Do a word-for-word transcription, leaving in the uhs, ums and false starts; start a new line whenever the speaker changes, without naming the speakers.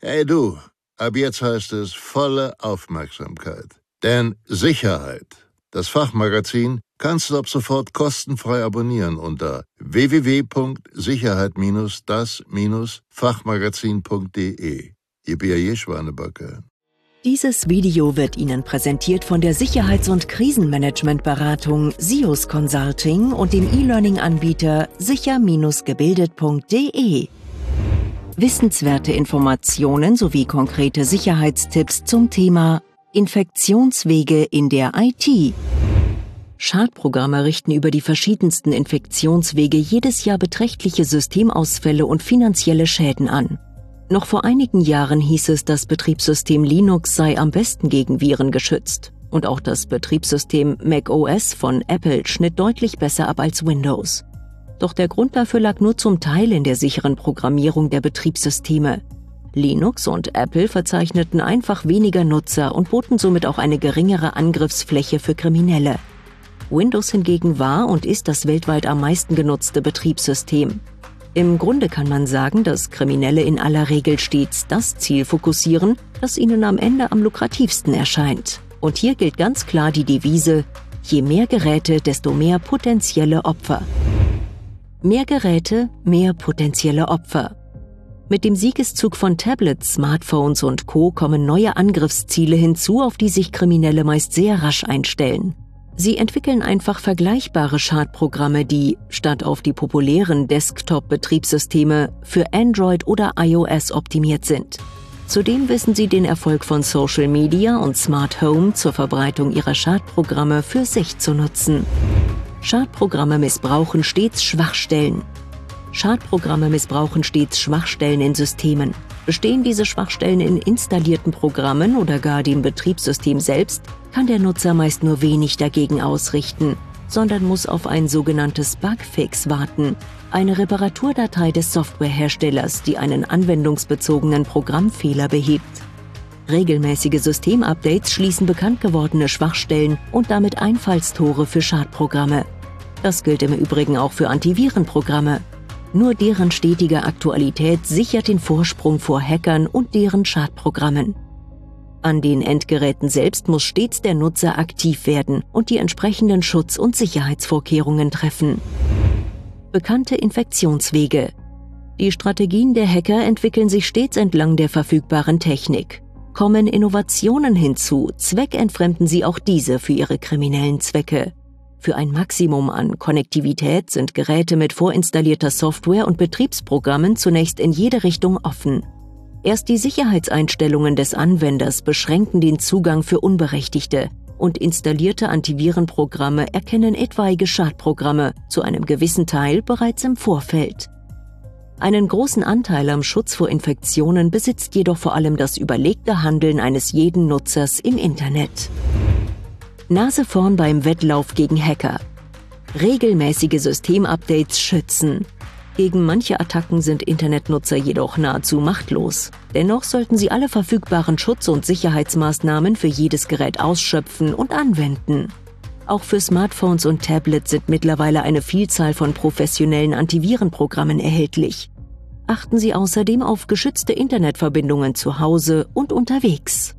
Hey du, ab jetzt heißt es volle Aufmerksamkeit. Denn Sicherheit, das Fachmagazin, kannst du ab sofort kostenfrei abonnieren unter w w w punkt sicherheit das Fachmagazin punkt de. Ihr B A J Schwanebacke.
Dieses Video wird Ihnen präsentiert von der Sicherheits- und Krisenmanagementberatung SIOS Consulting und dem E-Learning-Anbieter sicher gebildet punkt de. Wissenswerte Informationen sowie konkrete Sicherheitstipps zum Thema Infektionswege in der I T. Schadprogramme richten über die verschiedensten Infektionswege jedes Jahr beträchtliche Systemausfälle und finanzielle Schäden an. Noch vor einigen Jahren hieß es, das Betriebssystem Linux sei am besten gegen Viren geschützt. Und auch das Betriebssystem macOS von Apple schnitt deutlich besser ab als Windows. Doch der Grund dafür lag nur zum Teil in der sicheren Programmierung der Betriebssysteme. Linux und Apple verzeichneten einfach weniger Nutzer und boten somit auch eine geringere Angriffsfläche für Kriminelle. Windows hingegen war und ist das weltweit am meisten genutzte Betriebssystem. Im Grunde kann man sagen, dass Kriminelle in aller Regel stets das Ziel fokussieren, das ihnen am Ende am lukrativsten erscheint. Und hier gilt ganz klar die Devise: Je mehr Geräte, desto mehr potenzielle Opfer. Mehr Geräte, mehr potenzielle Opfer. Mit dem Siegeszug von Tablets, Smartphones und Co. kommen neue Angriffsziele hinzu, auf die sich Kriminelle meist sehr rasch einstellen. Sie entwickeln einfach vergleichbare Schadprogramme, die, statt auf die populären Desktop-Betriebssysteme, für Android oder iOS optimiert sind. Zudem wissen sie den Erfolg von Social Media und Smart Home zur Verbreitung ihrer Schadprogramme für sich zu nutzen. Schadprogramme missbrauchen stets Schwachstellen. Schadprogramme missbrauchen stets Schwachstellen in Systemen. Bestehen diese Schwachstellen in installierten Programmen oder gar dem Betriebssystem selbst, kann der Nutzer meist nur wenig dagegen ausrichten, sondern muss auf ein sogenanntes Bugfix warten, eine Reparaturdatei des Softwareherstellers, die einen anwendungsbezogenen Programmfehler behebt. Regelmäßige Systemupdates schließen bekannt gewordene Schwachstellen und damit Einfallstore für Schadprogramme. Das gilt im Übrigen auch für Antivirenprogramme. Nur deren stetige Aktualität sichert den Vorsprung vor Hackern und deren Schadprogrammen. An den Endgeräten selbst muss stets der Nutzer aktiv werden und die entsprechenden Schutz- und Sicherheitsvorkehrungen treffen. Bekannte Infektionswege. Die Strategien der Hacker entwickeln sich stets entlang der verfügbaren Technik. Kommen Innovationen hinzu, zweckentfremden sie auch diese für ihre kriminellen Zwecke. Für ein Maximum an Konnektivität sind Geräte mit vorinstallierter Software und Betriebsprogrammen zunächst in jede Richtung offen. Erst die Sicherheitseinstellungen des Anwenders beschränken den Zugang für Unberechtigte und installierte Antivirenprogramme erkennen etwaige Schadprogramme zu einem gewissen Teil bereits im Vorfeld. Einen großen Anteil am Schutz vor Infektionen besitzt jedoch vor allem das überlegte Handeln eines jeden Nutzers im Internet. Nase vorn beim Wettlauf gegen Hacker. Regelmäßige Systemupdates schützen. Gegen manche Attacken sind Internetnutzer jedoch nahezu machtlos. Dennoch sollten sie alle verfügbaren Schutz- und Sicherheitsmaßnahmen für jedes Gerät ausschöpfen und anwenden. Auch für Smartphones und Tablets sind mittlerweile eine Vielzahl von professionellen Antivirenprogrammen erhältlich. Achten Sie außerdem auf geschützte Internetverbindungen zu Hause und unterwegs.